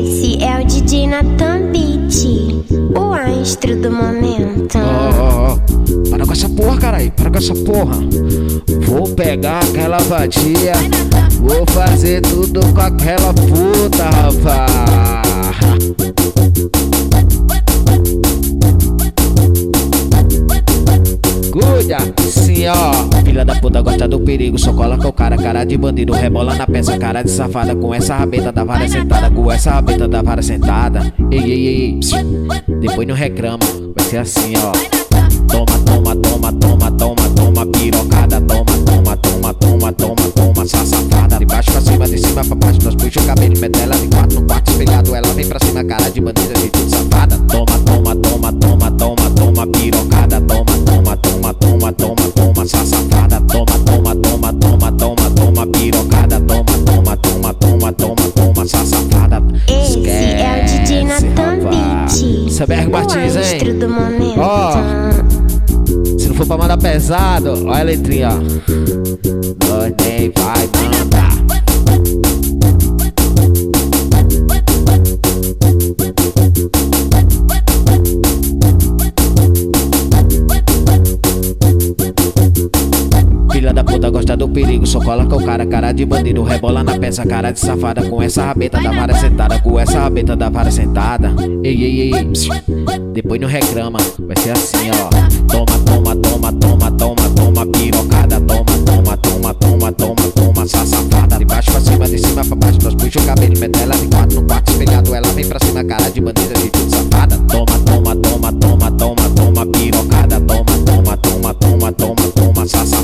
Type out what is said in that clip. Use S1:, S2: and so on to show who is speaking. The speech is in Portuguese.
S1: Esse é o DJ Nathan Beat, o astro do momento.
S2: Para com essa porra, caralho, para com essa porra. Vou pegar aquela vadia, vou fazer tudo com aquela puta, rapaz. Cuida, sim, ó. Filha da puta gosta do perigo, só coloca o cara de bandido, rebola na peça, cara de safada. Com essa rabeta da vara sentada, com essa rabeta da vara sentada. Ei, depois não reclama, vai ser assim, ó. Toma, pirocada. Toma, safada. De baixo pra cima, de cima pra baixo. Nós puxa o cabelo, mete ela de quatro no quarto espelhado. Ela vem pra cima, cara de bandida, de tudo safada. Toma, pirocada. Toma, safada. Toma, pirocada. Toma, safada.
S1: Esse é o DJ Nathan Beat,
S2: Esse é BR Martins,
S1: o astro
S2: hein?
S1: do momento.
S2: Se não for pra mandar pesado, olha a letrinha, ó. Nós nem vai mandar. Filha da puta gosta do perigo, só coloca o cara de bandido, rebola na peça, cara de safada. Com essa rabeta da vara sentada, com essa rabeta da vara sentada. Ei, depois não reclama, vai ser assim, ó. Toma, pirocada. Toma, safada. De baixo pra cima, de cima pra baixo. Nós puxa o cabelo, mete ela de quatro no quarto espelhado. Ela vem pra cima, cara de bandida, de tudo safada. Toma, pirocada. Toma, safada.